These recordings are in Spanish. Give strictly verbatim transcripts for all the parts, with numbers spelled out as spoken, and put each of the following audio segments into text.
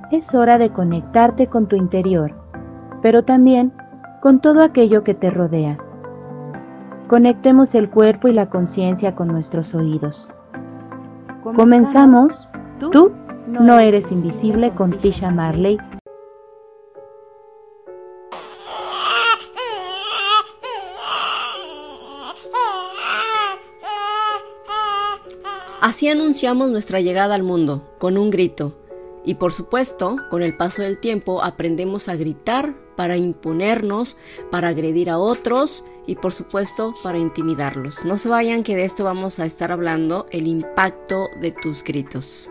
Es hora de conectarte con tu interior, pero también con todo aquello que te rodea. Conectemos el cuerpo y la conciencia con nuestros oídos. Comenzamos. Tú no eres invisible con Tisha Marley. Así anunciamos nuestra llegada al mundo, con un grito. Y por supuesto, con el paso del tiempo aprendemos a gritar para imponernos, para agredir a otros y por supuesto para intimidarlos. No se vayan, que de esto vamos a estar hablando, el impacto de tus gritos.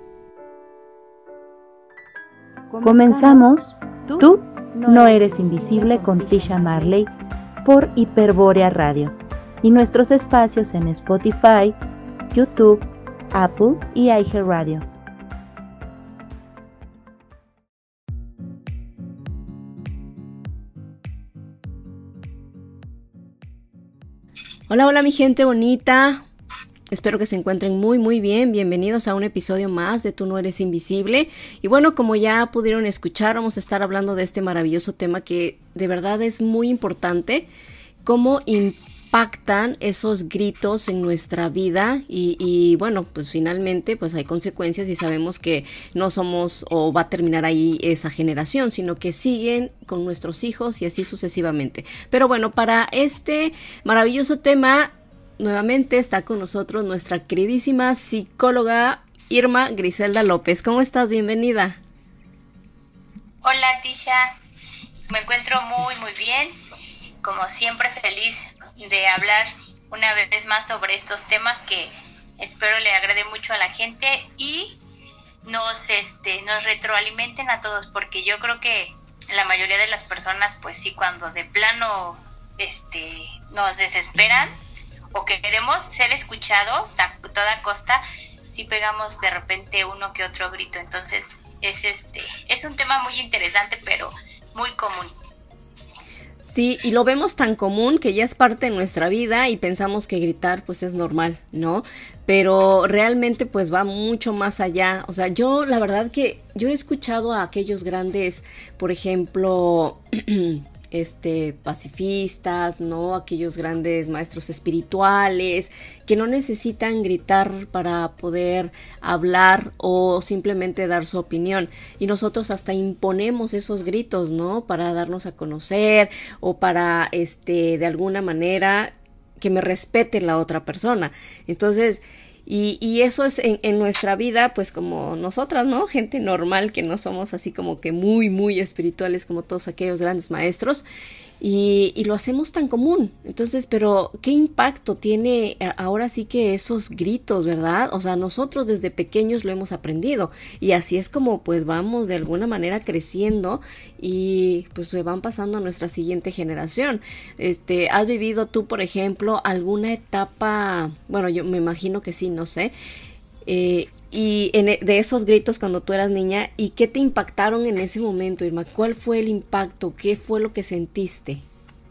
Comenzamos. Tú no eres invisible con Tisha Marley por Hiperbórea Radio y nuestros espacios en Spotify, YouTube, Apple y iHeartRadio. Hola, hola mi gente bonita. Espero que se encuentren muy muy bien. Bienvenidos a un episodio más de Tú no eres invisible. Y bueno, como ya pudieron escuchar, vamos a estar hablando de este maravilloso tema que de verdad es muy importante. Cómo impactan esos gritos en nuestra vida y, y bueno, pues finalmente pues hay consecuencias y sabemos que no somos o va a terminar ahí esa generación, sino que siguen con nuestros hijos y así sucesivamente. Pero bueno, para este maravilloso tema nuevamente está con nosotros nuestra queridísima psicóloga Irma Griselda López. ¿Cómo estás? Bienvenida. Hola Tisha, me encuentro muy muy bien, como siempre feliz de hablar una vez más sobre estos temas que espero le agrade mucho a la gente y nos este nos retroalimenten a todos, porque yo creo que la mayoría de las personas pues sí, cuando de plano este nos desesperan o que queremos ser escuchados a toda costa, sí pegamos de repente uno que otro grito. Entonces es este es un tema muy interesante pero muy común. Sí, y lo vemos tan común que ya es parte de nuestra vida y pensamos que gritar pues es normal, ¿no? Pero realmente pues va mucho más allá. O sea, yo la verdad que yo he escuchado a aquellos grandes, por ejemplo, este pacifistas, ¿no? Aquellos grandes maestros espirituales que no necesitan gritar para poder hablar o simplemente dar su opinión, y nosotros hasta imponemos esos gritos, ¿no? Para darnos a conocer o para este de alguna manera que me respete la otra persona. Entonces, Y, y eso es en, en nuestra vida, pues como nosotras, ¿no? Gente normal que no somos así como que muy, muy espirituales como todos aquellos grandes maestros. Y, y lo hacemos tan común. Entonces, pero ¿qué impacto tiene ahora sí que esos gritos, verdad? O sea, nosotros desde pequeños lo hemos aprendido. Y así es como pues vamos de alguna manera creciendo y pues se van pasando a nuestra siguiente generación. Este, ¿has vivido tú, por ejemplo, alguna etapa? Bueno, yo me imagino que sí, no sé. Eh, y en, de esos gritos cuando tú eras niña, ¿y qué te impactaron en ese momento, Irma? ¿Cuál fue el impacto? ¿Qué fue lo que sentiste?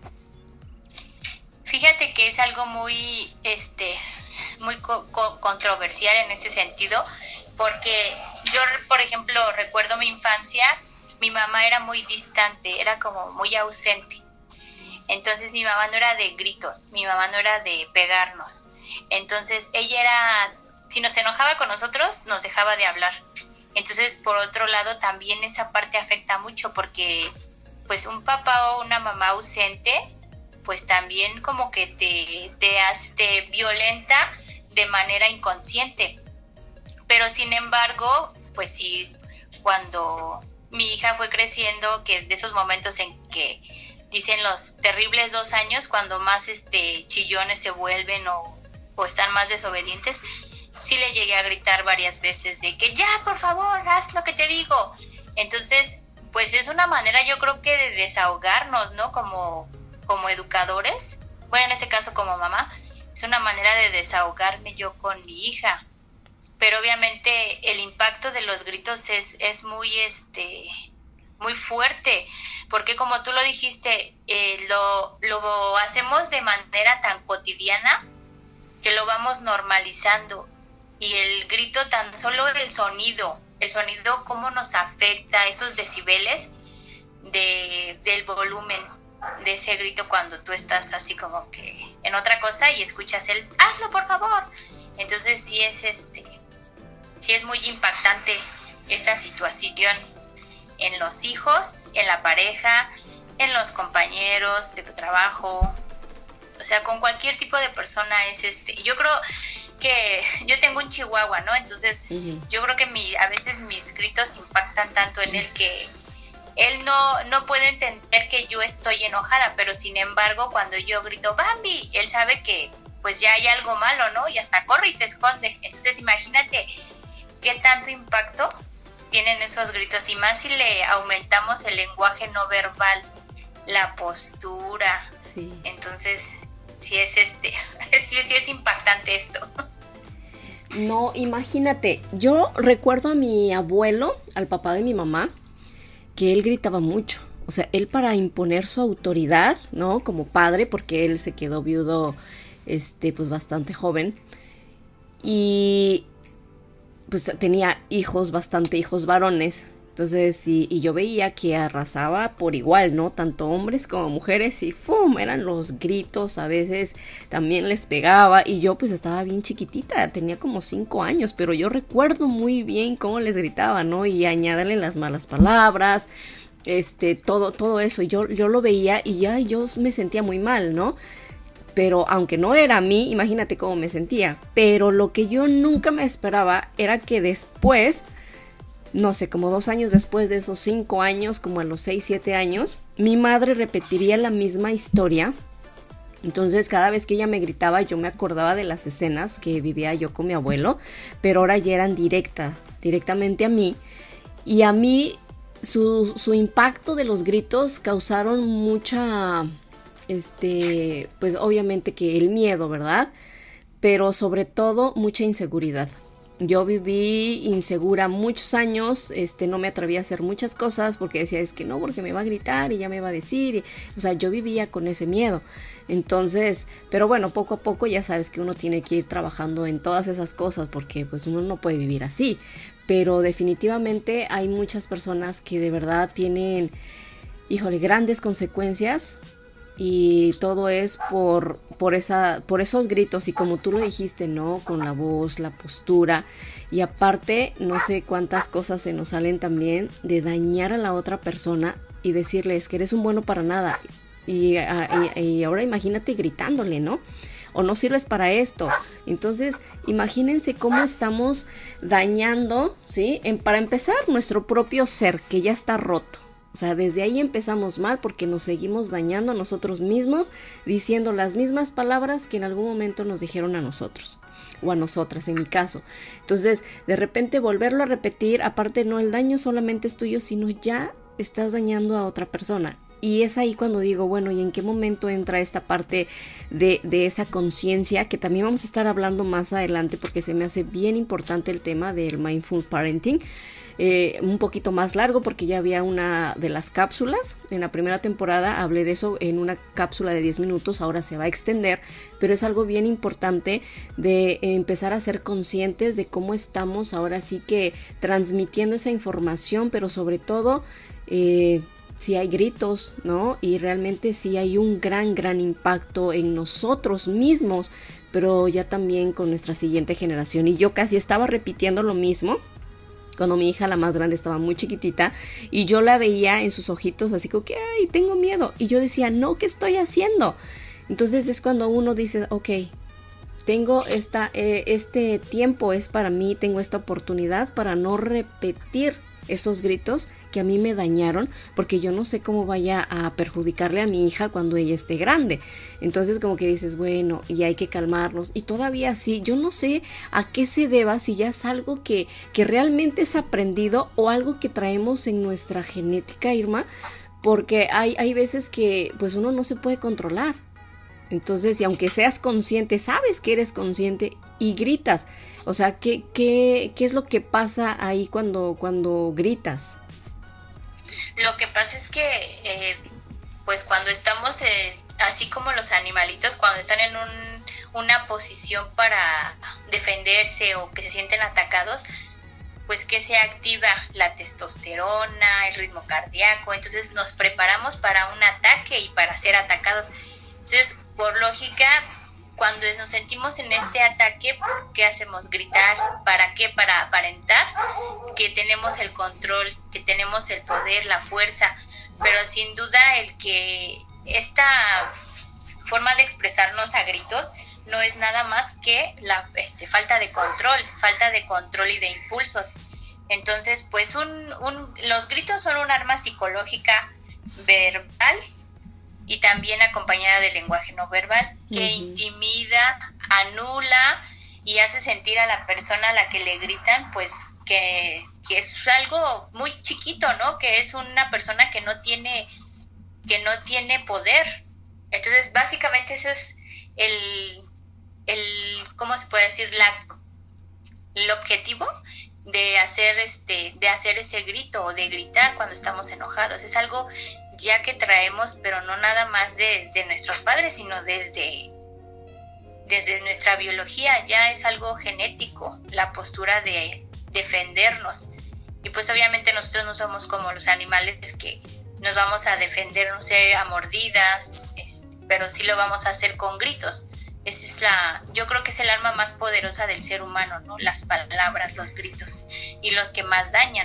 Fíjate que es algo muy este muy co- co- controversial en ese sentido, porque yo, por ejemplo, recuerdo mi infancia, mi mamá era muy distante, era como muy ausente. Entonces mi mamá no era de gritos, mi mamá no era de pegarnos. Entonces ella era, si nos enojaba con nosotros, nos dejaba de hablar. Entonces, por otro lado, también esa parte afecta mucho, porque pues un papá o una mamá ausente, pues también como que te, te, hace, te violenta de manera inconsciente. Pero sin embargo, pues sí, cuando mi hija fue creciendo, que de esos momentos en que dicen los terribles dos años, cuando más este chillones se vuelven o, o están más desobedientes, sí le llegué a gritar varias veces de que ya, por favor, haz lo que te digo. Entonces, pues es una manera, yo creo que de desahogarnos, ¿no? Como, como educadores, bueno, en este caso como mamá, es una manera de desahogarme yo con mi hija. Pero obviamente el impacto de los gritos es, es muy, este, muy fuerte, porque como tú lo dijiste, eh, lo, lo hacemos de manera tan cotidiana que lo vamos normalizando. Y el grito grito, tan solo el sonido, el sonido cómo nos afecta, esos decibeles de, del volumen de ese grito cuando tú estás así como que en otra cosa y escuchas el hazlo por favor. Entonces sí es este, sí es muy impactante esta situación en los hijos, en la pareja, en los compañeros de trabajo, o sea, con cualquier tipo de persona es este. Yo creo que yo tengo un chihuahua, ¿no? Entonces, uh-huh. yo creo que mi, a veces mis gritos impactan tanto en él que él no, no puede entender que yo estoy enojada, pero sin embargo, cuando yo grito Bambi, él sabe que pues ya hay algo malo, ¿no? Y hasta corre y se esconde. Entonces, imagínate qué tanto impacto tienen esos gritos, y más si le aumentamos el lenguaje no verbal, la postura. Sí. Entonces, sí es este, sí, sí es impactante esto. No, imagínate, yo recuerdo a mi abuelo, al papá de mi mamá, que él gritaba mucho. O sea, él para imponer su autoridad, ¿no? Como padre, porque él se quedó viudo, este, pues bastante joven. Y pues tenía hijos, bastante hijos varones. Entonces, y, y yo veía que arrasaba por igual, ¿no? Tanto hombres como mujeres, y ¡fum! Eran los gritos, a veces también les pegaba, y yo pues estaba bien chiquitita, tenía como cinco años, pero yo recuerdo muy bien cómo les gritaba, ¿no? Y añadirle las malas palabras, este, todo, todo eso, y yo, yo lo veía y ya yo me sentía muy mal, ¿no? Pero aunque no era a mí, imagínate cómo me sentía. Pero lo que yo nunca me esperaba era que después, no sé, como dos años después de esos cinco años, como a los seis, siete años, mi madre repetiría la misma historia. Entonces cada vez que ella me gritaba, yo me acordaba de las escenas que vivía yo con mi abuelo, pero ahora ya eran directa, directamente a mí. Y a mí su, su impacto de los gritos causaron mucha, este, pues obviamente que el miedo, ¿verdad? Pero sobre todo mucha inseguridad. Yo viví insegura muchos años, este, no me atreví a hacer muchas cosas porque decía, es que no, porque me va a gritar y ya me va a decir. Y, o sea, yo vivía con ese miedo. Entonces, pero bueno, poco a poco ya sabes que uno tiene que ir trabajando en todas esas cosas porque pues uno no puede vivir así. Pero definitivamente hay muchas personas que de verdad tienen, híjole, grandes consecuencias. Y todo es por, por, esa, por esos gritos, y como tú lo dijiste, ¿no? Con la voz, la postura, y aparte, no sé cuántas cosas se nos salen también de dañar a la otra persona y decirles que eres un bueno para nada. Y, y, y ahora imagínate gritándole, ¿no? O no sirves para esto. Entonces, imagínense cómo estamos dañando, ¿sí? En, para empezar, nuestro propio ser, que ya está roto. O sea, desde ahí empezamos mal porque nos seguimos dañando a nosotros mismos, diciendo las mismas palabras que en algún momento nos dijeron a nosotros, o a nosotras en mi caso. Entonces, de repente volverlo a repetir, aparte no el daño solamente es tuyo, sino ya estás dañando a otra persona. Y es ahí cuando digo, bueno, ¿y en qué momento entra esta parte de, de esa conciencia? Que también vamos a estar hablando más adelante porque se me hace bien importante el tema del mindful parenting. Eh, un poquito más largo porque ya había una de las cápsulas. En la primera temporada hablé de eso en una cápsula de diez minutos, ahora se va a extender, pero es algo bien importante de empezar a ser conscientes de cómo estamos ahora sí que transmitiendo esa información, pero sobre todo eh, si hay gritos, ¿no? Y realmente sí hay un gran, gran impacto en nosotros mismos, pero ya también con nuestra siguiente generación. Y yo casi estaba repitiendo lo mismo cuando mi hija, la más grande, estaba muy chiquitita y yo la veía en sus ojitos así como que, ay, tengo miedo. Y yo decía, no, ¿qué estoy haciendo? Entonces es cuando uno dice, ok, tengo esta, eh, este tiempo es para mí, tengo esta oportunidad para no repetir esos gritos que a mí me dañaron, porque yo no sé cómo vaya a perjudicarle a mi hija cuando ella esté grande. Entonces como que dices, bueno, y hay que calmarnos, y todavía sí, yo no sé a qué se deba, si ya es algo que, que realmente es aprendido o algo que traemos en nuestra genética, Irma, porque hay, hay veces que pues uno no se puede controlar. Entonces, y aunque seas consciente, sabes que eres consciente y gritas. O sea, ¿qué, qué, qué es lo que pasa ahí cuando, cuando gritas? Lo que pasa es que, eh, pues cuando estamos, eh, así como los animalitos, cuando están en un, una posición para defenderse o que se sienten atacados, pues que se activa la testosterona, el ritmo cardíaco, entonces nos preparamos para un ataque y para ser atacados. Entonces, por lógica, cuando nos sentimos en este ataque, ¿qué hacemos? Gritar. ¿Para qué? Para aparentar que tenemos el control, que tenemos el poder, la fuerza, pero sin duda el que esta forma de expresarnos a gritos no es nada más que la este, falta de control, falta de control y de impulsos. Entonces, pues un, un, los gritos son un arma psicológica verbal y también acompañada del lenguaje no verbal, que uh-huh. intimida, anula y hace sentir a la persona a la que le gritan, pues que, que es algo muy chiquito, ¿no? Que es una persona que no tiene, que no tiene poder. Entonces, básicamente ese es el, el ¿cómo se puede decir? La, el objetivo de hacer este, de hacer ese grito o de gritar cuando estamos enojados. Es algo ya que traemos, pero no nada más de, de nuestros padres, sino desde, desde nuestra biología, ya es algo genético, la postura de defendernos. Y pues obviamente nosotros no somos como los animales que nos vamos a defender, no sé, a mordidas, este, pero sí lo vamos a hacer con gritos. Esa es la, yo creo que es el arma más poderosa del ser humano, ¿no? Las palabras, los gritos, y los que más dañan.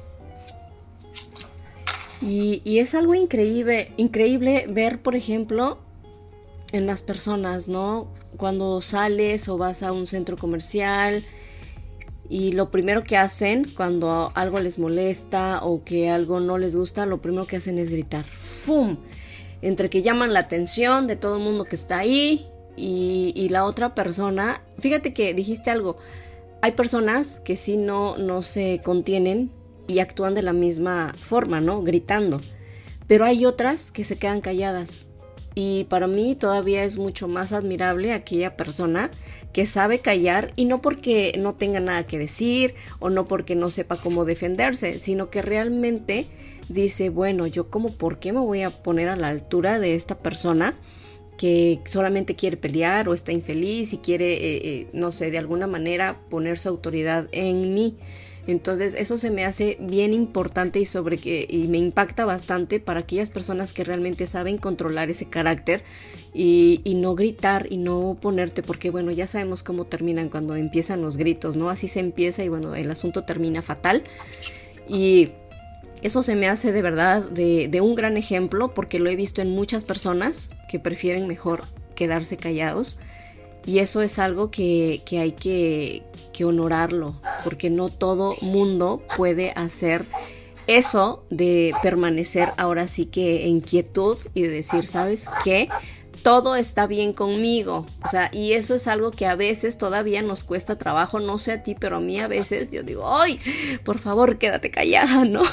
Y, y es algo increíble, increíble ver, por ejemplo, en las personas, ¿no? Cuando sales o vas a un centro comercial y lo primero que hacen cuando algo les molesta o que algo no les gusta, lo primero que hacen es gritar. ¡Fum! Entre que llaman la atención de todo el mundo que está ahí y, y la otra persona. Fíjate que dijiste algo. Hay personas que sí no, no se contienen y actúan de la misma forma, ¿no? Gritando. Pero hay otras que se quedan calladas. Y para mí todavía es mucho más admirable aquella persona que sabe callar, y no porque no tenga nada que decir o no porque no sepa cómo defenderse, sino que realmente dice, bueno, yo como por qué me voy a poner a la altura de esta persona que solamente quiere pelear o está infeliz y quiere, eh, eh, no sé, de alguna manera poner su autoridad en mí. Entonces eso se me hace bien importante y sobre que y me impacta bastante para aquellas personas que realmente saben controlar ese carácter y, y no gritar y no ponerte, porque bueno, ya sabemos cómo terminan cuando empiezan los gritos, ¿no? Así se empieza y bueno, el asunto termina fatal. Y eso se me hace de verdad de, de un gran ejemplo, porque lo he visto en muchas personas que prefieren mejor quedarse callados. Y eso es algo que, que hay que, que honorarlo, porque no todo mundo puede hacer eso de permanecer ahora sí que en quietud y de decir, ¿sabes qué? Todo está bien conmigo. O sea, y eso es algo que a veces todavía nos cuesta trabajo, no sé a ti, pero a mí a veces yo digo, ¡ay! Por favor, quédate callada, ¿no?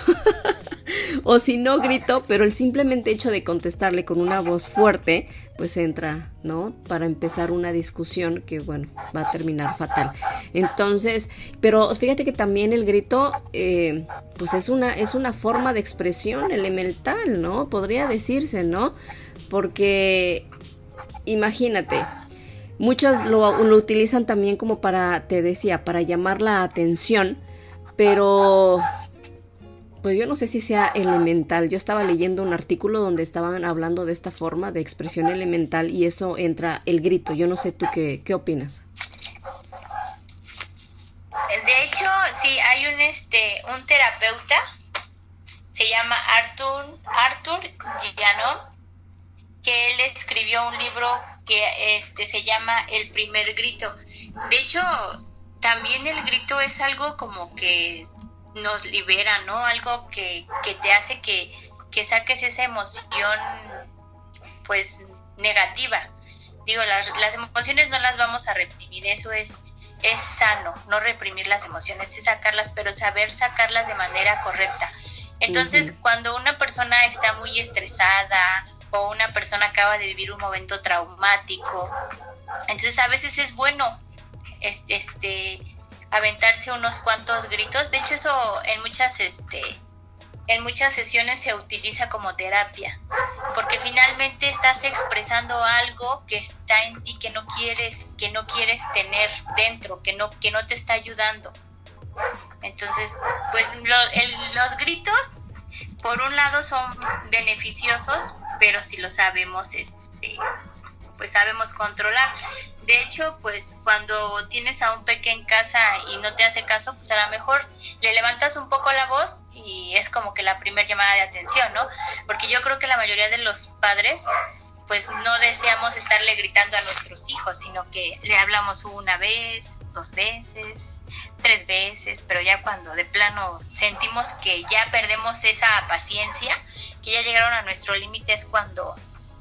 O si no, grito, pero el simplemente hecho de contestarle con una voz fuerte, pues entra, ¿no? Para empezar una discusión que, bueno, va a terminar fatal. Entonces, pero fíjate que también el grito, eh, pues es una, es una forma de expresión elemental, ¿no? Podría decirse, ¿no? Porque, imagínate, muchos lo, lo utilizan también como para, te decía, para llamar la atención, pero pues yo no sé si sea elemental. Yo estaba leyendo un artículo donde estaban hablando de esta forma de expresión elemental y eso entra el grito. Yo no sé tú qué, qué opinas. De hecho, sí, hay un este un terapeuta, se llama Arthur Arthur Llanon, que él escribió un libro que este se llama El primer grito. De hecho, también el grito es algo como que nos libera, ¿no? Algo que, que te hace que, que saques esa emoción, pues, negativa. Digo, las, las emociones no las vamos a reprimir, eso es, es sano, no reprimir las emociones, es sacarlas, pero saber sacarlas de manera correcta. Entonces, uh-huh. cuando una persona está muy estresada o una persona acaba de vivir un momento traumático, entonces a veces es bueno este, este aventarse unos cuantos gritos. De hecho, eso en muchas este en muchas sesiones se utiliza como terapia, porque porque finalmente estás expresando algo que está en ti, que no quieres, que no quieres tener dentro, que no, que no te está ayudando. Entonces, pues lo, el, los gritos, por un lado, son beneficiosos, pero si lo sabemos, este, pues sabemos controlar. De hecho, pues cuando tienes a un peque en casa y no te hace caso, pues a lo mejor le levantas un poco la voz y es como que la primera llamada de atención, ¿no? Porque yo creo que la mayoría de los padres, pues no deseamos estarle gritando a nuestros hijos, sino que le hablamos una vez, dos veces, tres veces, pero ya cuando de plano sentimos que ya perdemos esa paciencia, que ya llegaron a nuestro límite, es cuando...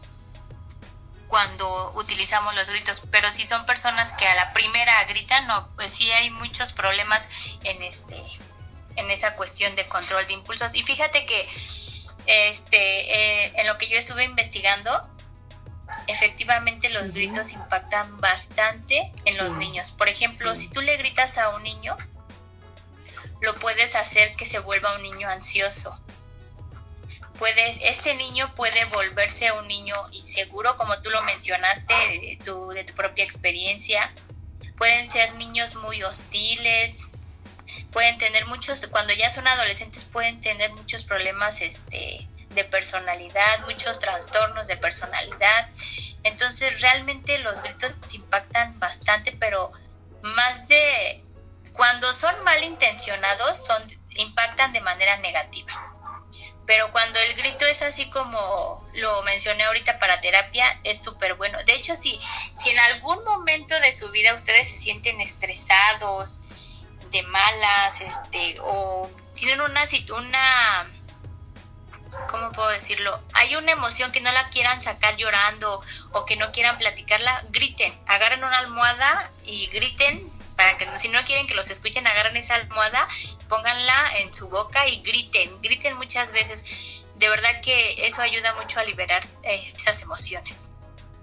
cuando utilizamos los gritos. Pero si son personas que a la primera gritan, no, pues sí hay muchos problemas en este en esa cuestión de control de impulsos. Y fíjate que este eh, en lo que yo estuve investigando, efectivamente los uh-huh. gritos impactan bastante en los sí. niños. Por ejemplo, sí. si tú le gritas a un niño, lo puedes hacer que se vuelva un niño ansioso. Puedes, este niño puede volverse un niño inseguro, como tú lo mencionaste, de tu, de tu propia experiencia. Pueden ser niños muy hostiles, pueden tener muchos, cuando ya son adolescentes pueden tener muchos problemas este, de personalidad, muchos trastornos de personalidad. Entonces realmente los gritos impactan bastante, pero más de, cuando son malintencionados, son, impactan de manera negativa. Pero cuando el grito es así como lo mencioné ahorita para terapia, es súper bueno. De hecho, si, si en algún momento de su vida ustedes se sienten estresados, de malas, este, o tienen una, una, ¿cómo puedo decirlo? Hay una emoción que no la quieran sacar llorando o que no quieran platicarla, griten, agarren una almohada y griten. Para que si no quieren que los escuchen, agarren esa almohada, pónganla en su boca y griten, griten muchas veces. De verdad que eso ayuda mucho a liberar eh, esas emociones.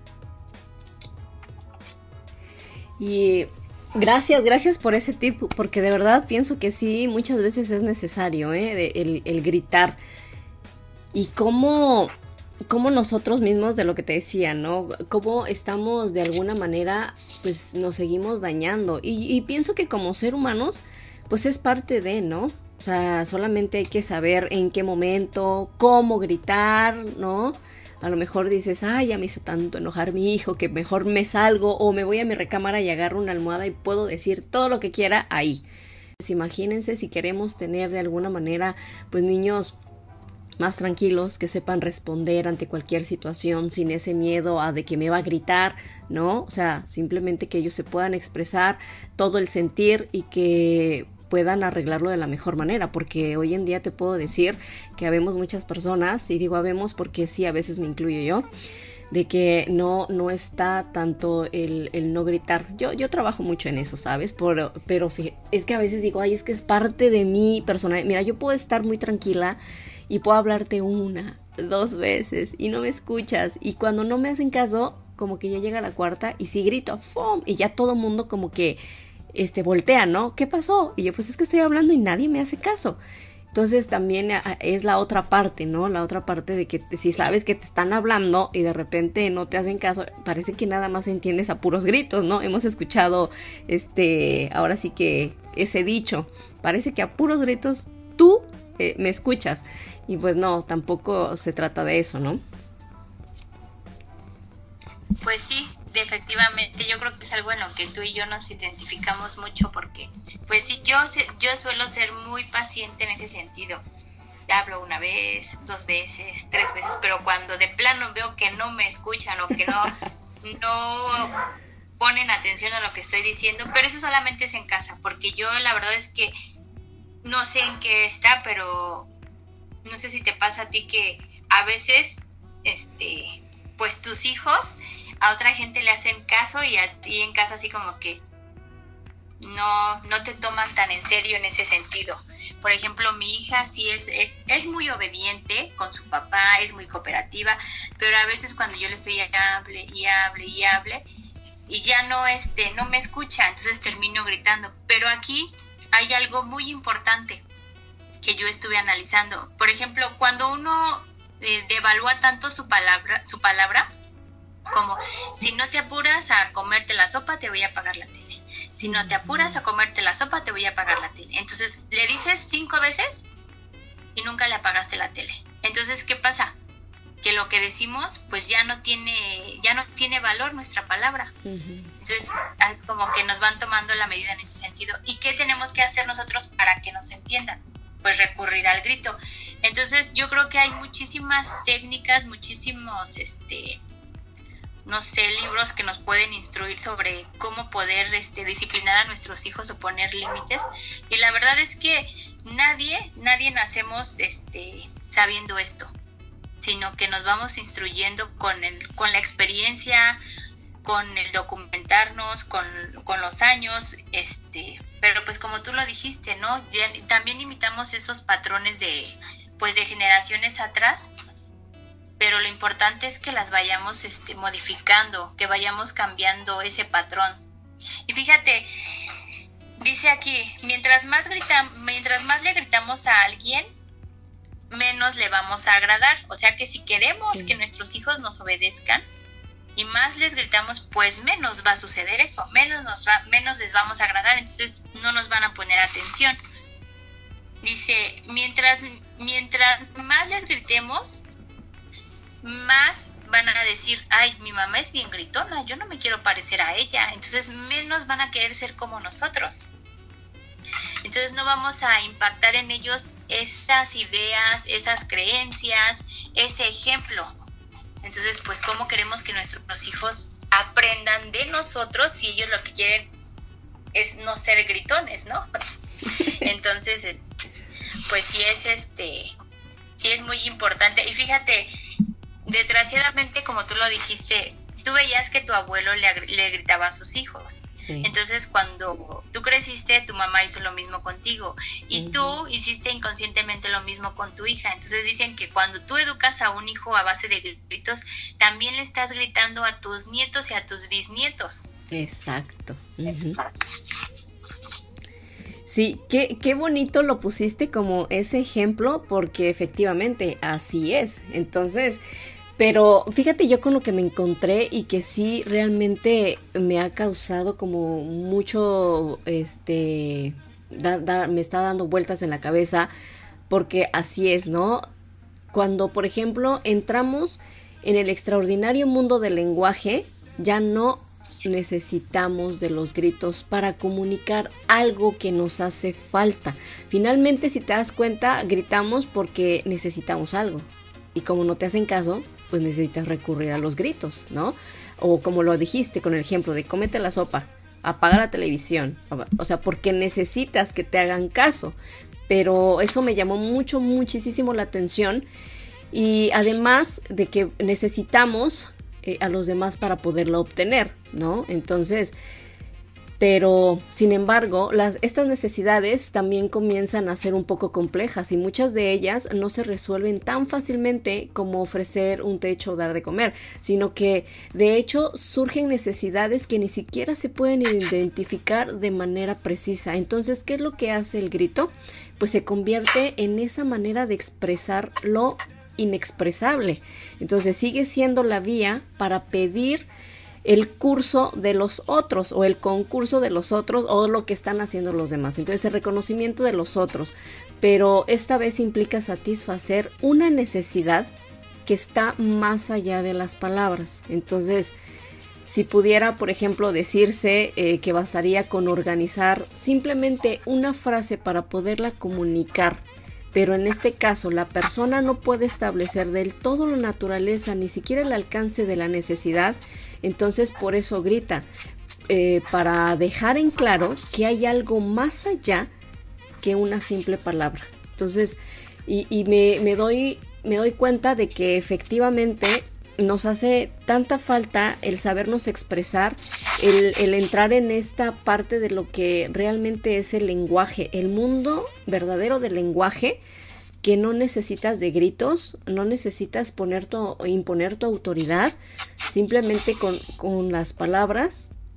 Y gracias, gracias por ese tip, porque de verdad pienso que sí, muchas veces es necesario, ¿eh? el, el gritar. Y cómo... como nosotros mismos, de lo que te decía, ¿no? Cómo estamos de alguna manera, pues nos seguimos dañando. Y, y pienso que como ser humanos, pues es parte de, ¿no? O sea, solamente hay que saber en qué momento, cómo gritar, ¿no? A lo mejor dices, ay, ya me hizo tanto enojar mi hijo que mejor me salgo o me voy a mi recámara y agarro una almohada y puedo decir todo lo que quiera ahí. Pues imagínense si queremos tener de alguna manera, pues niños más tranquilos, que sepan responder ante cualquier situación sin ese miedo a de que me va a gritar, ¿no? O sea, simplemente que ellos se puedan expresar todo el sentir y que puedan arreglarlo de la mejor manera, porque hoy en día te puedo decir que habemos muchas personas, y digo habemos porque sí, a veces me incluyo yo, de que no, no está tanto el, el no gritar. Yo, yo trabajo mucho en eso, ¿sabes? Por, pero fíjate, es que a veces digo, ay, es que es parte de mi personalidad. Mira, yo puedo estar muy tranquila y puedo hablarte una, dos veces y no me escuchas. Y cuando no me hacen caso, como que ya llega la cuarta y sí grito, ¡fum! Y ya todo mundo como que este, voltea, ¿no? ¿Qué pasó? Y yo, pues es que estoy hablando y nadie me hace caso. Entonces también es la otra parte, ¿no? La otra parte de que si sabes que te están hablando y de repente no te hacen caso, parece que nada más entiendes a puros gritos, ¿no? Hemos escuchado, este, ahora sí que ese dicho, parece que a puros gritos tú eh, me escuchas. Y pues no, tampoco se trata de eso, ¿no? Pues sí, efectivamente, yo creo que es algo en lo que tú y yo nos identificamos mucho porque, pues sí, yo, yo suelo ser muy paciente en ese sentido. Hablo una vez, dos veces, tres veces, pero cuando de plano veo que no me escuchan o que no, no ponen atención a lo que estoy diciendo, pero eso solamente es en casa, porque yo la verdad es que no sé en qué está, pero no sé si te pasa a ti que a veces, este, pues tus hijos a otra gente le hacen caso y a ti en casa así como que no, no te toman tan en serio en ese sentido. Por ejemplo, mi hija sí es, es, es muy obediente con su papá, es muy cooperativa, pero a veces cuando yo le estoy hable y hable y hable y ya no, este, no me escucha, entonces termino gritando. Pero aquí hay algo muy importante que yo estuve analizando. Por ejemplo, cuando uno eh, devalúa tanto su palabra, su palabra, como si no te apuras a comerte la sopa, te voy a apagar la tele. Si no te apuras a comerte la sopa, te voy a apagar la tele. Entonces le dices cinco veces y nunca le apagaste la tele. Entonces, ¿qué pasa? Que lo que decimos, pues ya no tiene, ya no tiene valor nuestra palabra. Uh-huh. Entonces, como que nos van tomando la medida en ese sentido. ¿Y qué tenemos que hacer nosotros para que nos entiendan? Pues recurrir al grito. Entonces, yo creo que hay muchísimas técnicas, muchísimos, este, no sé, libros que nos pueden instruir sobre cómo poder, este, disciplinar a nuestros hijos o poner límites. Y la verdad es que nadie, nadie nacemos, este, sabiendo esto, sino que nos vamos instruyendo con el, con la experiencia, con el documentarnos, con, con los años, este, pero pues como tú lo dijiste, ¿no? Ya, también imitamos esos patrones de, pues de generaciones atrás, pero lo importante es que las vayamos, este, modificando, que vayamos cambiando ese patrón. Y fíjate, dice aquí, mientras más gritam, mientras más le gritamos a alguien, menos le vamos a agradar. O sea que si queremos sí. que nuestros hijos nos obedezcan y más les gritamos, pues menos va a suceder eso, menos nos va, menos les vamos a agradar, entonces no nos van a poner atención. Dice, mientras, mientras más les gritemos, más van a decir, ay, mi mamá es bien gritona, yo no me quiero parecer a ella, entonces menos van a querer ser como nosotros. Entonces no vamos a impactar en ellos esas ideas, esas creencias, ese ejemplo. Entonces, pues, ¿cómo queremos que nuestros hijos aprendan de nosotros si ellos lo que quieren es no ser gritones, ¿no? Entonces, pues sí es este, sí es muy importante. Y fíjate, desgraciadamente, como tú lo dijiste, tú veías que tu abuelo le, le gritaba a sus hijos. Sí. Entonces, cuando tú creciste, tu mamá hizo lo mismo contigo y uh-huh. tú hiciste inconscientemente lo mismo con tu hija. Entonces dicen que cuando tú educas a un hijo a base de gritos, también le estás gritando a tus nietos y a tus bisnietos. Exacto. Uh-huh. Sí, qué, qué bonito lo pusiste como ese ejemplo, porque efectivamente así es. Entonces, pero fíjate yo con lo que me encontré y que sí realmente me ha causado como mucho, este, da, da, me está dando vueltas en la cabeza, porque así es, ¿no? Cuando, por ejemplo, entramos en el extraordinario mundo del lenguaje, ya no necesitamos de los gritos para comunicar algo que nos hace falta. Finalmente, si te das cuenta, gritamos porque necesitamos algo. Y como no te hacen caso, pues necesitas recurrir a los gritos, ¿no? O como lo dijiste con el ejemplo de cómete la sopa, apaga la televisión, o sea, porque necesitas que te hagan caso. Pero eso me llamó mucho, muchísimo la atención, y además de que necesitamos eh, a los demás para poderlo obtener, ¿no? Entonces, pero sin embargo, las, estas necesidades también comienzan a ser un poco complejas y muchas de ellas no se resuelven tan fácilmente como ofrecer un techo o dar de comer, sino que de hecho surgen necesidades que ni siquiera se pueden identificar de manera precisa. Entonces, ¿qué es lo que hace el grito? Pues se convierte en esa manera de expresar lo inexpresable. Entonces sigue siendo la vía para pedir el curso de los otros o el concurso de los otros o lo que están haciendo los demás. Entonces el reconocimiento de los otros, pero esta vez implica satisfacer una necesidad que está más allá de las palabras. Entonces, si pudiera, por ejemplo, decirse eh, que bastaría con organizar simplemente una frase para poderla comunicar, pero en este caso la persona no puede establecer del todo la naturaleza, ni siquiera el alcance de la necesidad, entonces por eso grita, eh, para dejar en claro que hay algo más allá que una simple palabra. Entonces, y, y me, me, doy, me doy cuenta de que efectivamente nos hace tanta falta el sabernos expresar, el, el entrar en esta parte de lo que realmente es el lenguaje, el mundo verdadero del lenguaje, que no necesitas de gritos, no necesitas poner tu, imponer tu autoridad, simplemente con, con las palabras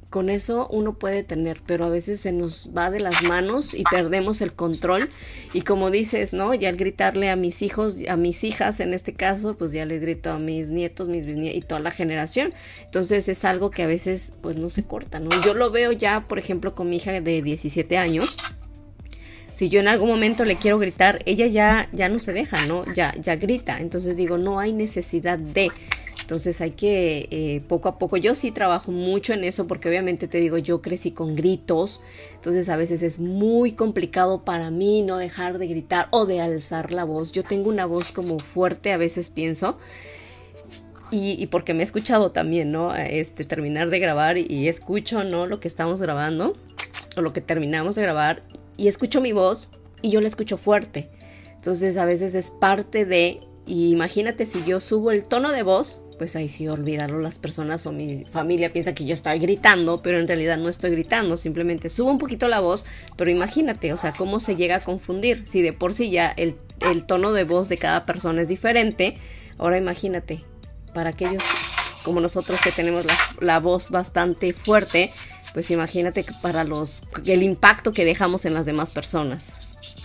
con eso uno puede tener, pero a veces se nos va de las manos y perdemos el control. Y como dices, ¿no? Ya al gritarle a mis hijos, a mis hijas en este caso, pues ya les grito a mis nietos, mis bisnietos y toda la generación. Entonces es algo que a veces pues no se corta, ¿no? Yo lo veo ya, por ejemplo, con mi hija de diecisiete años. Si yo en algún momento le quiero gritar, ella ya, ya no se deja, ¿no? Ya, ya grita. Entonces digo, no hay necesidad de... Entonces hay que eh, poco a poco, yo sí trabajo mucho en eso porque obviamente te digo, yo crecí con gritos, entonces a veces es muy complicado para mí no dejar de gritar o de alzar la voz. Yo tengo una voz como fuerte, a veces pienso, y, y porque me he escuchado también, ¿no? Este, terminar de grabar y, y escucho, ¿no? Lo que estamos grabando o lo que terminamos de grabar y escucho mi voz y yo la escucho fuerte. Entonces a veces es parte de, y imagínate si yo subo el tono de voz, pues ahí sí olvidarlo, las personas o mi familia piensa que yo estoy gritando, pero en realidad no estoy gritando, simplemente subo un poquito la voz, pero imagínate, o sea, cómo se llega a confundir, si de por sí ya el, el tono de voz de cada persona es diferente, ahora imagínate, para aquellos como nosotros que tenemos la, la voz bastante fuerte, pues imagínate que para los, el impacto que dejamos en las demás personas.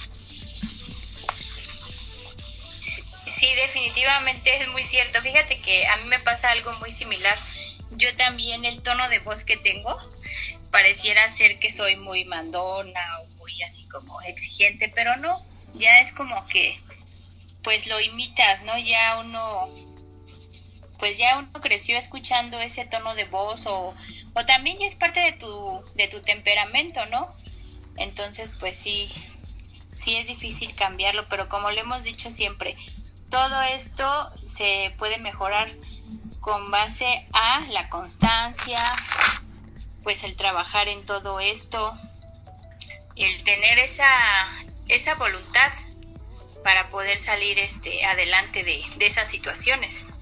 Sí, definitivamente es muy cierto. Fíjate que a mí me pasa algo muy similar. Yo también el tono de voz que tengo pareciera ser que soy muy mandona o muy así como exigente, pero no, ya es como que pues lo imitas, ¿no? Ya uno, pues ya uno creció escuchando ese tono de voz o, o también ya es parte de tu, de tu temperamento, ¿no? Entonces pues sí, sí es difícil cambiarlo, pero como lo hemos dicho siempre, todo esto se puede mejorar con base a la constancia, pues el trabajar en todo esto, el tener esa, esa voluntad para poder salir este, adelante de, de esas situaciones.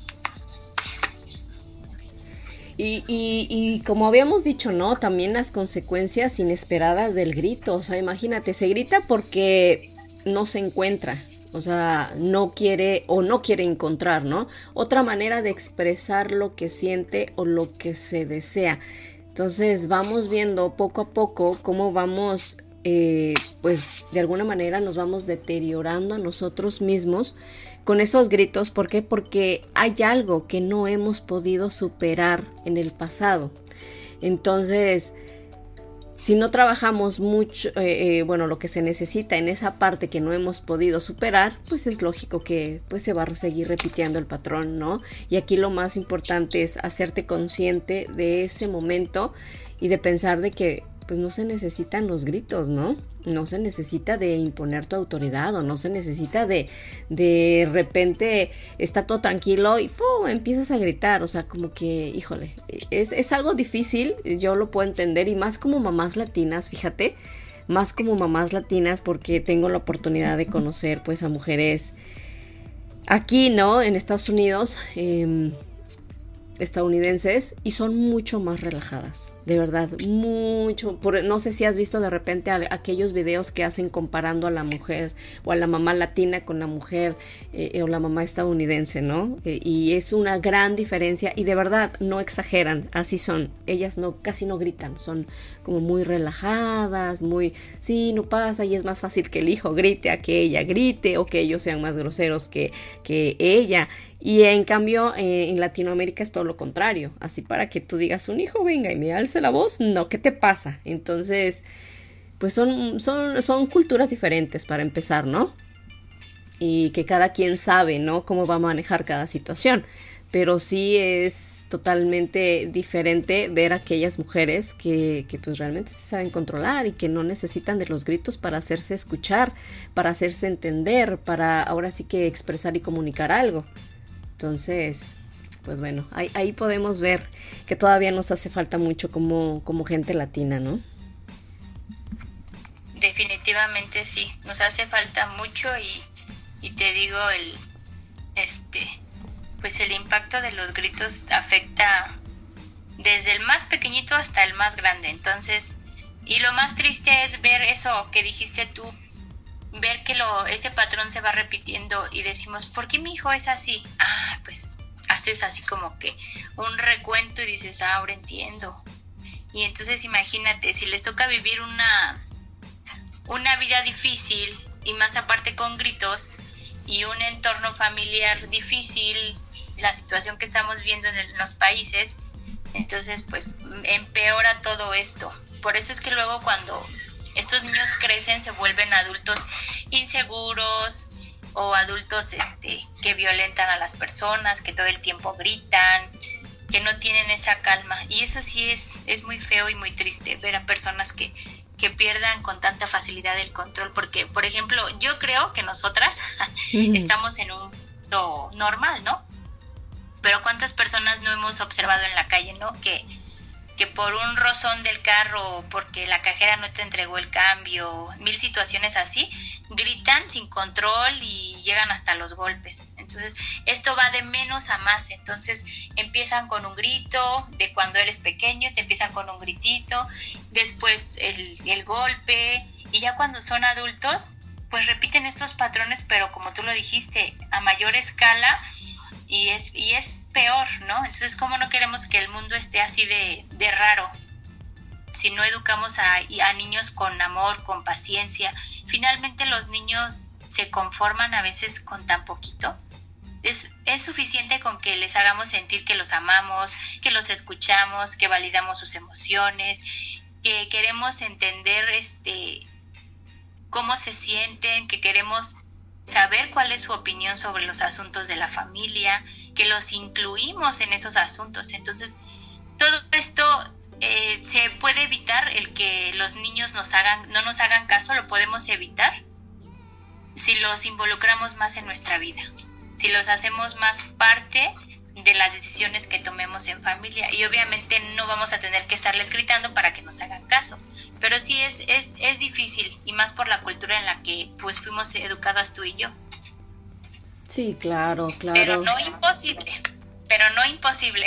Y, y, y como habíamos dicho, ¿no? También las consecuencias inesperadas del grito. O sea, imagínate, se grita porque no se encuentra. O sea, no quiere o no quiere encontrar, ¿no? Otra manera de expresar lo que siente o lo que se desea. Entonces vamos viendo poco a poco cómo vamos, eh, pues de alguna manera nos vamos deteriorando a nosotros mismos con esos gritos. ¿Por qué? Porque hay algo que no hemos podido superar en el pasado. Entonces, si no trabajamos mucho, eh, eh, bueno, lo que se necesita en esa parte que no hemos podido superar, pues es lógico que pues se va a seguir repitiendo el patrón, ¿no? Y aquí lo más importante es hacerte consciente de ese momento y de pensar de que pues no se necesitan los gritos, ¿no? No se necesita de imponer tu autoridad o no se necesita de de repente está todo tranquilo y ¡fum! Empiezas a gritar, o sea, como que, híjole, es, es algo difícil, yo lo puedo entender y más como mamás latinas, fíjate, más como mamás latinas porque tengo la oportunidad de conocer pues a mujeres aquí, ¿no? En Estados Unidos, eh, estadounidenses y son mucho más relajadas, de verdad, mucho, por, no sé si has visto de repente a, aquellos videos que hacen comparando a la mujer o a la mamá latina con la mujer eh, o la mamá estadounidense, ¿no? Eh, y es una gran diferencia y de verdad no exageran, así son, ellas no casi no gritan, son como muy relajadas, muy, sí, no pasa y es más fácil que el hijo grite a que ella grite o que ellos sean más groseros que, que ella. Y en cambio eh, en Latinoamérica es todo lo contrario, así para que tú digas un hijo venga y me alce la voz, no, ¿qué te pasa? Entonces pues son, son, son culturas diferentes para empezar, ¿no? Y que cada quien sabe, ¿no? Cómo va a manejar cada situación, pero sí es totalmente diferente ver a aquellas mujeres que, que pues realmente se saben controlar y que no necesitan de los gritos para hacerse escuchar, para hacerse entender, para ahora sí que expresar y comunicar algo. Entonces, pues bueno, ahí, ahí podemos ver que todavía nos hace falta mucho como, como gente latina, ¿no? Definitivamente sí, nos hace falta mucho y, y te digo, el este pues el impacto de los gritos afecta desde el más pequeñito hasta el más grande. Entonces, y lo más triste es ver eso que dijiste tú, ver que lo ese patrón se va repitiendo y decimos, ¿por qué mi hijo es así? Ah, pues haces así como que un recuento y dices, ah, ahora entiendo. Y entonces imagínate, si les toca vivir una, una vida difícil, y más aparte con gritos, y un entorno familiar difícil, la situación que estamos viendo en, el, en los países, entonces pues empeora todo esto. Por eso es que luego cuando estos niños crecen se vuelven adultos inseguros, o adultos este, que violentan a las personas, que todo el tiempo gritan, que no tienen esa calma. Y eso sí es, es muy feo y muy triste, ver a personas que, que pierdan con tanta facilidad el control. Porque, por ejemplo, yo creo que nosotras uh-huh. estamos en un mundo normal, ¿no? Pero ¿cuántas personas no hemos observado en la calle, ¿no? Que, que por un rozón del carro, porque la cajera no te entregó el cambio, mil situaciones así, gritan sin control y llegan hasta los golpes. Entonces, esto va de menos a más. Entonces, empiezan con un grito, de cuando eres pequeño, te empiezan con un gritito, después el, el golpe, y ya cuando son adultos, pues repiten estos patrones, pero como tú lo dijiste, a mayor escala, y es, y es peor, ¿no? Entonces, ¿cómo no queremos que el mundo esté así de, de raro? Si no educamos a, a niños con amor, con paciencia, finalmente los niños se conforman a veces con tan poquito. Es, es suficiente con que les hagamos sentir que los amamos, que los escuchamos, que validamos sus emociones, que queremos entender este cómo se sienten, que queremos saber cuál es su opinión sobre los asuntos de la familia, que los incluimos en esos asuntos. Entonces, todo esto eh, se puede evitar, el que los niños nos hagan, no nos hagan caso, lo podemos evitar si los involucramos más en nuestra vida, si los hacemos más parte de las decisiones que tomemos en familia. Y obviamente no vamos a tener que estarles gritando para que nos hagan caso, pero sí es, es, es difícil, y más por la cultura en la que pues fuimos educadas tú y yo. Sí, claro, claro. Pero no imposible, pero no imposible.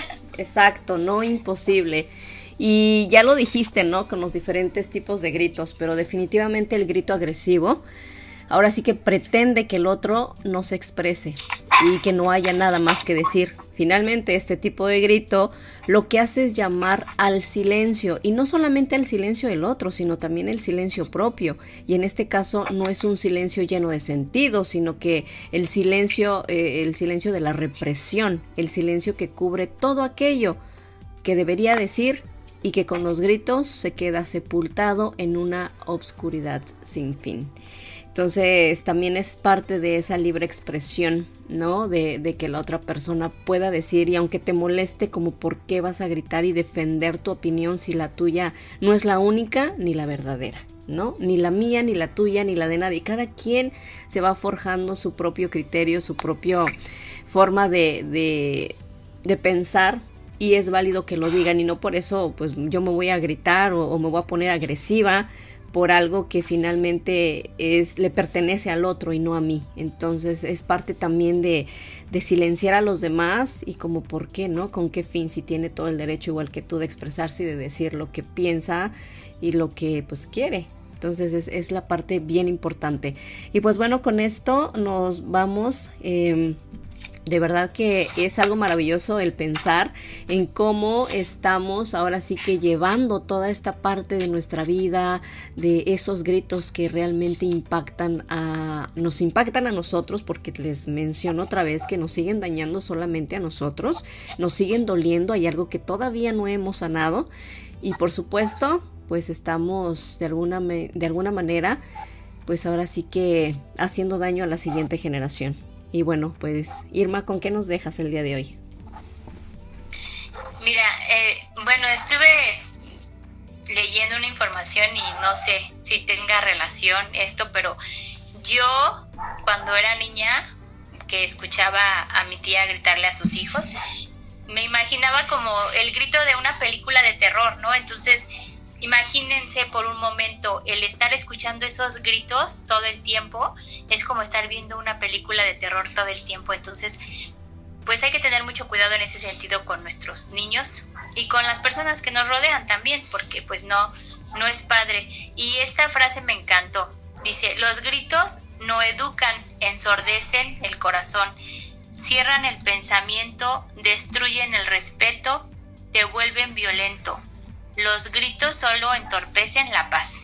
Exacto, no imposible. Y ya lo dijiste, ¿no? Con los diferentes tipos de gritos, pero definitivamente el grito agresivo ahora sí que pretende que el otro no se exprese y que no haya nada más que decir. Finalmente, este tipo de grito lo que hace es llamar al silencio, y no solamente al silencio del otro, sino también el silencio propio. Y en este caso no es un silencio lleno de sentido, sino que el silencio, eh, el silencio de la represión, el silencio que cubre todo aquello que debería decir y que con los gritos se queda sepultado en una obscuridad sin fin. Entonces también es parte de esa libre expresión, ¿no? De, de que la otra persona pueda decir, y aunque te moleste, como por qué vas a gritar y defender tu opinión si la tuya no es la única ni la verdadera, ¿no? Ni la mía, ni la tuya, ni la de nadie. Cada quien se va forjando su propio criterio, su propia forma de, de, de pensar, y es válido que lo digan, y no por eso pues yo me voy a gritar o, o me voy a poner agresiva por algo que finalmente es, le pertenece al otro y no a mí. Entonces es parte también de, de silenciar a los demás, y como por qué, ¿no? ¿Con qué fin? Si tiene todo el derecho igual que tú de expresarse y de decir lo que piensa y lo que pues quiere. Entonces es, es la parte bien importante. Y pues bueno, con esto nos vamos. Eh, De verdad que es algo maravilloso el pensar en cómo estamos ahora sí que llevando toda esta parte de nuestra vida, de esos gritos que realmente impactan a, nos impactan a nosotros, porque les menciono otra vez que nos siguen dañando solamente a nosotros, nos siguen doliendo, hay algo que todavía no hemos sanado, y por supuesto pues estamos de alguna, de alguna manera pues ahora sí que haciendo daño a la siguiente generación. Y bueno, pues Irma, ¿con qué nos dejas el día de hoy? Mira, eh, bueno, estuve leyendo una información y no sé si tenga relación esto, pero yo cuando era niña, que escuchaba a mi tía gritarle a sus hijos, me imaginaba como el grito de una película de terror, ¿no? Entonces, imagínense por un momento el estar escuchando esos gritos todo el tiempo, es como estar viendo una película de terror todo el tiempo. Entonces, pues hay que tener mucho cuidado en ese sentido con nuestros niños y con las personas que nos rodean también, porque pues no, no es padre. Y esta frase me encantó, dice: los gritos no educan, ensordecen el corazón, cierran el pensamiento, destruyen el respeto, te vuelven violento. los gritos solo entorpecen la paz.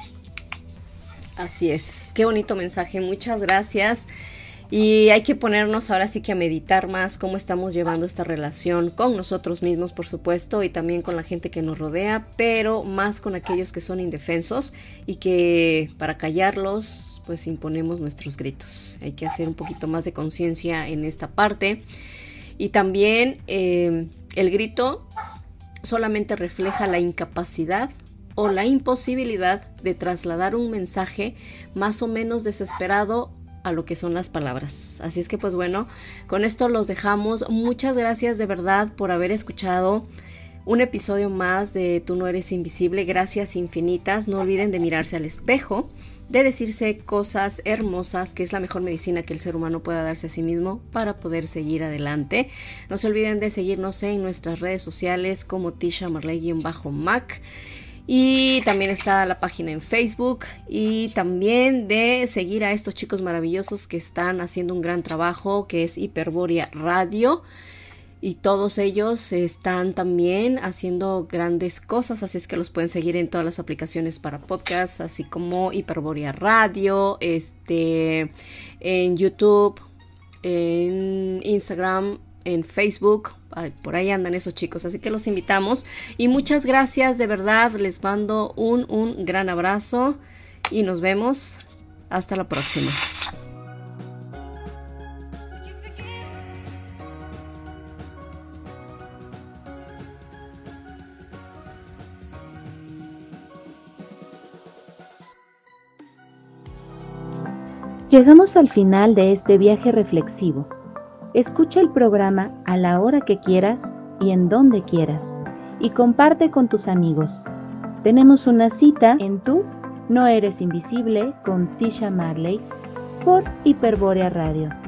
Así es, qué bonito mensaje, muchas gracias. Y hay que ponernos ahora sí que a meditar más cómo estamos llevando esta relación con nosotros mismos, por supuesto, y también con la gente que nos rodea, pero más con aquellos que son indefensos y que para callarlos pues imponemos nuestros gritos. Hay que hacer un poquito más de conciencia en esta parte. Y también eh, el grito solamente refleja la incapacidad o la imposibilidad de trasladar un mensaje más o menos desesperado a lo que son las palabras. Así es que pues bueno, con esto los dejamos. Muchas gracias de verdad por haber escuchado un episodio más de Tú no eres invisible. Gracias infinitas. No olviden de mirarse al espejo, de decirse cosas hermosas, que es la mejor medicina que el ser humano pueda darse a sí mismo para poder seguir adelante. No se olviden de seguirnos en nuestras redes sociales como Tisha Marley-Mac. Y también está la página en Facebook, y también de seguir a estos chicos maravillosos que están haciendo un gran trabajo, que es Hiperbórea Radio, y todos ellos están también haciendo grandes cosas, así es que los pueden seguir en todas las aplicaciones para podcast, así como Hiperbórea Radio, este, en YouTube, en Instagram, en Facebook. Ay, por ahí andan esos chicos, así que los invitamos y muchas gracias, de verdad, les mando un, un gran abrazo y nos vemos hasta la próxima. Llegamos al final de este viaje reflexivo. Escucha el programa a la hora que quieras y en donde quieras, y comparte con tus amigos. Tenemos una cita en Tú no eres invisible con Tisha Marley por Hiperbórea Radio.